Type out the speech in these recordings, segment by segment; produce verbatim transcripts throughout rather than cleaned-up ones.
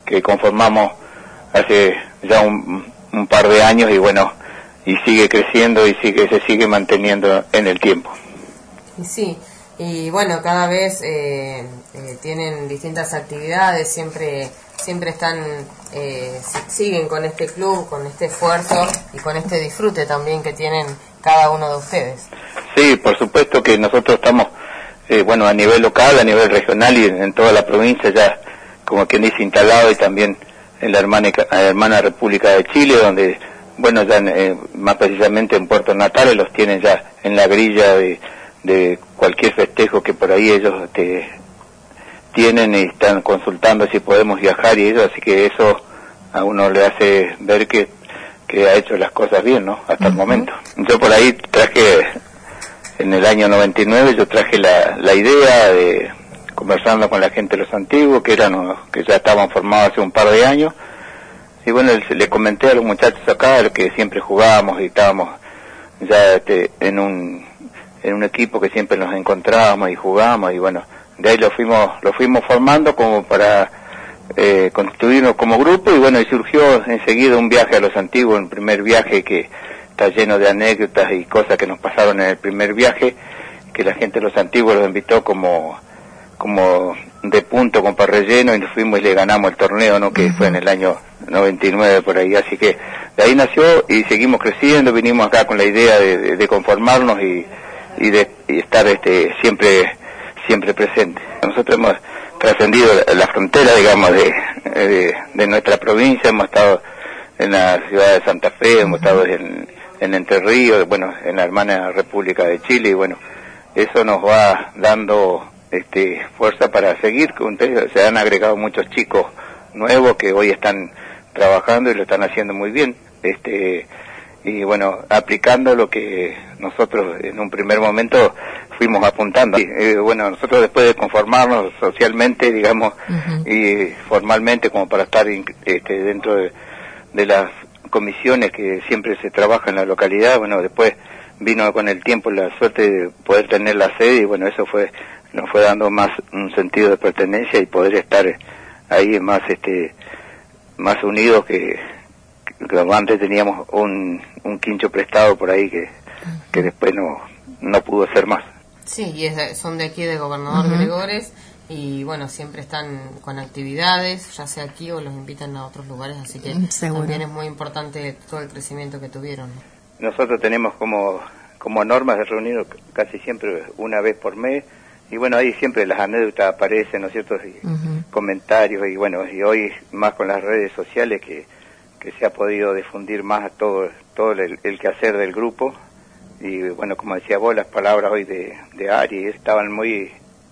que conformamos hace ya un, un par de años y bueno, y sigue creciendo y sigue se sigue manteniendo en el tiempo. Sí, y bueno, cada vez eh, eh, tienen distintas actividades, siempre siempre están eh, siguen con este club, con este esfuerzo y con este disfrute también que tienen cada uno de ustedes. Sí, por supuesto que nosotros estamos, eh, bueno, a nivel local, a nivel regional y en, en toda la provincia ya, como quien dice, instalado, y también en la hermana, la hermana República de Chile, donde, bueno, ya eh, más precisamente en Puerto Natales los tienen ya en la grilla de de cualquier festejo que por ahí ellos te, tienen y están consultando si podemos viajar y eso, así que eso a uno le hace ver que, que ha hecho las cosas bien, ¿no? Hasta uh-huh. el momento. Yo por ahí traje, en el año noventa y nueve, yo traje la, la idea de, conversando con la gente de los antiguos, que eran, que ya estaban formados hace un par de años, y bueno, le comenté a los muchachos acá que siempre jugábamos y estábamos ya este, en un en un equipo que siempre nos encontrábamos y jugábamos, y bueno, de ahí lo fuimos lo fuimos formando como para eh, constituirnos como grupo, y bueno, y surgió enseguida un viaje a los antiguos, un primer viaje que está lleno de anécdotas y cosas que nos pasaron en el primer viaje, que la gente de los antiguos los invitó como como de punto, con para relleno, y nos fuimos y le ganamos el torneo, ¿no? Que uh-huh. fue en el año noventa y nueve por ahí, así que de ahí nació y seguimos creciendo, vinimos acá con la idea de, de, de conformarnos y y de y estar este siempre siempre presente. Nosotros hemos trascendido la, la frontera, digamos, de, de de nuestra provincia, hemos estado en la ciudad de Santa Fe, uh-huh. hemos estado en, en Entre Ríos, bueno, en la hermana República de Chile, y bueno, eso nos va dando este fuerza para seguir. Se han agregado muchos chicos nuevos que hoy están trabajando y lo están haciendo muy bien, este y bueno, aplicando lo que nosotros en un primer momento fuimos apuntando. Y, eh, bueno, nosotros después de conformarnos socialmente, digamos, uh-huh. y formalmente, como para estar este, dentro de, de las comisiones que siempre se trabaja en la localidad, bueno, después vino con el tiempo la suerte de poder tener la sede, y bueno, eso fue nos fue dando más un sentido de pertenencia y poder estar ahí más este más unidos que antes. Teníamos un, un quincho prestado por ahí que, uh-huh. que después no no pudo ser más. Sí, y es de, son de aquí de Gobernador uh-huh. Gregores, y bueno, siempre están con actividades, ya sea aquí o los invitan a otros lugares, así que Seguro. También es muy importante todo el crecimiento que tuvieron. Nosotros tenemos como, como normas de reunirnos casi siempre una vez por mes, y bueno, ahí siempre las anécdotas aparecen, ¿no es cierto? Y uh-huh. comentarios, y bueno, y hoy más con las redes sociales que que se ha podido difundir más todo todo el, el quehacer del grupo, y bueno, como decía vos, las palabras hoy de, de Ari estaban muy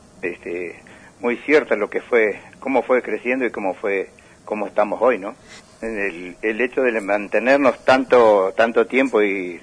este muy ciertas, lo que fue, cómo fue creciendo y cómo fue, cómo estamos hoy, ¿no? El, el hecho de mantenernos tanto tanto tiempo y,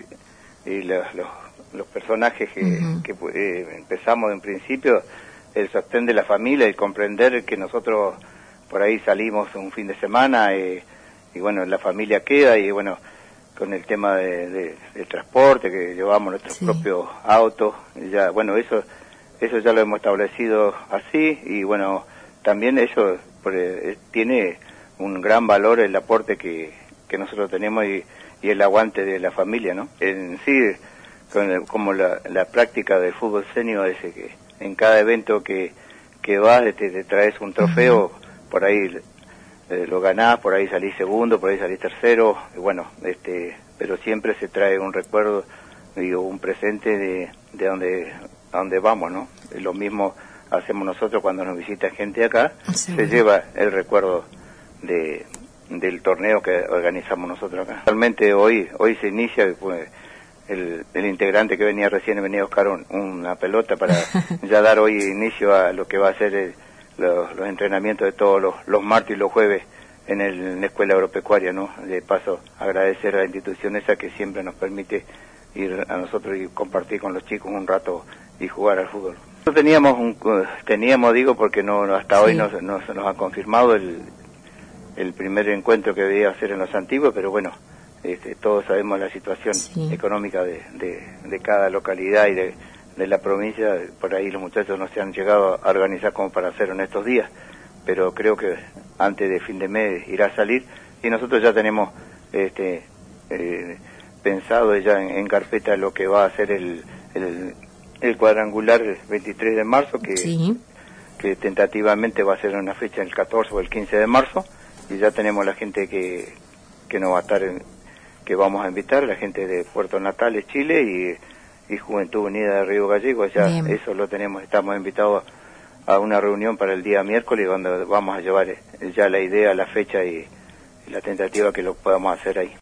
y los, los, los personajes que, uh-huh. que eh, empezamos en principio, el sostén de la familia, el comprender que nosotros por ahí salimos un fin de semana, eh, y bueno, la familia queda, y bueno, con el tema de, de, de transporte, que llevamos nuestros sí. propios autos, y ya, bueno, eso eso ya lo hemos establecido así, y bueno, también eso por, eh, tiene un gran valor el aporte que, que nosotros tenemos y, y el aguante de la familia, ¿no? En sí, con el, como la, la práctica del fútbol senior, ese que en cada evento que, que vas te, te traes un trofeo, uh-huh. por ahí Eh, lo ganás, por ahí salís segundo, por ahí salís tercero, y bueno, este, pero siempre se trae un recuerdo, digo, un presente de, de donde, a donde vamos, ¿no? Lo mismo hacemos nosotros cuando nos visita gente acá, sí. se lleva el recuerdo de del torneo que organizamos nosotros acá. Realmente hoy hoy se inicia, pues, el, el integrante que venía recién, venía a buscar un, una pelota para ya dar hoy inicio a lo que va a ser el Los, los entrenamientos de todos los, los martes y los jueves en, el, en la Escuela Agropecuaria, ¿no? De paso, agradecer a la institución esa que siempre nos permite ir a nosotros y compartir con los chicos un rato y jugar al fútbol. Nosotros teníamos, un, teníamos digo, porque no hasta sí. hoy no, no se nos ha confirmado el, el primer encuentro que debía hacer en los antiguos, pero bueno, este, todos sabemos la situación sí. económica de, de, de cada localidad y de de la provincia, por ahí los muchachos no se han llegado a organizar como para hacerlo en estos días, pero creo que antes de fin de mes irá a salir, y nosotros ya tenemos este eh, pensado ya en, en carpeta lo que va a ser el, el, el cuadrangular el veintitrés de marzo, que, sí. que tentativamente va a ser una fecha el catorce o el quince de marzo, y ya tenemos la gente que, que nos va a estar, en, que vamos a invitar, la gente de Puerto Natales, Chile, y, y Juventud Unida de Río Gallegos, ya Bien. Eso lo tenemos, estamos invitados a una reunión para el día miércoles, donde vamos a llevar ya la idea, la fecha y, y la tentativa que lo podamos hacer ahí.